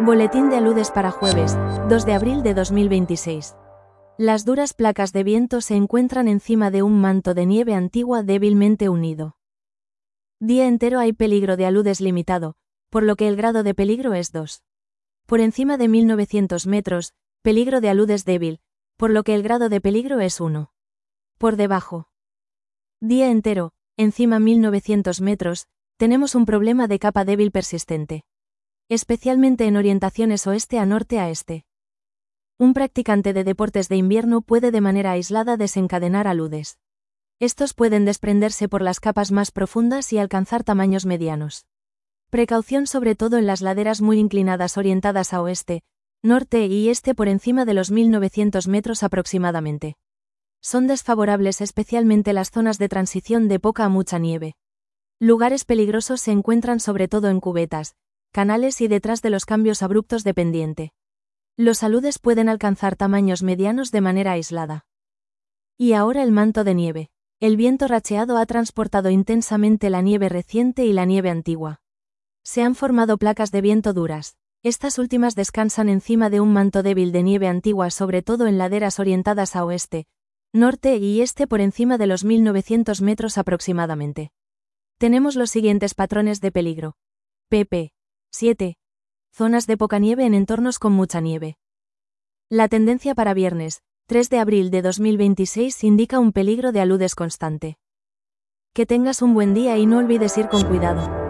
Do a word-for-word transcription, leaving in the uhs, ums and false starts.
Boletín de aludes para jueves, dos de abril de dos mil veintiséis. Las duras placas de viento se encuentran encima de un manto de nieve antigua débilmente unido. Día entero hay peligro de aludes limitado, por lo que el grado de peligro es dos. Por encima de mil novecientos metros, peligro de aludes débil, por lo que el grado de peligro es uno. Por debajo. Día entero, encima mil novecientos metros, tenemos un problema de capa débil persistente. Especialmente en orientaciones oeste a norte a este. Un practicante de deportes de invierno puede de manera aislada desencadenar aludes. Estos pueden desprenderse por las capas más profundas y alcanzar tamaños medianos. Precaución sobre todo en las laderas muy inclinadas orientadas a oeste, norte y este por encima de los mil novecientos metros aproximadamente. Son desfavorables especialmente las zonas de transición de poca a mucha nieve. Lugares peligrosos se encuentran sobre todo en cubetas, canales y detrás de los cambios abruptos de pendiente. Los aludes pueden alcanzar tamaños medianos de manera aislada. Y ahora el manto de nieve. El viento racheado ha transportado intensamente la nieve reciente y la nieve antigua. Se han formado placas de viento duras. Estas últimas descansan encima de un manto débil de nieve antigua, sobre todo en laderas orientadas a oeste, norte y este por encima de los mil novecientos metros aproximadamente. Tenemos los siguientes patrones de peligro. pp. siete. Zonas de poca nieve en entornos con mucha nieve. La tendencia para viernes, tres de abril de dos mil veintiséis indica un peligro de aludes constante. Que tengas un buen día y no olvides ir con cuidado.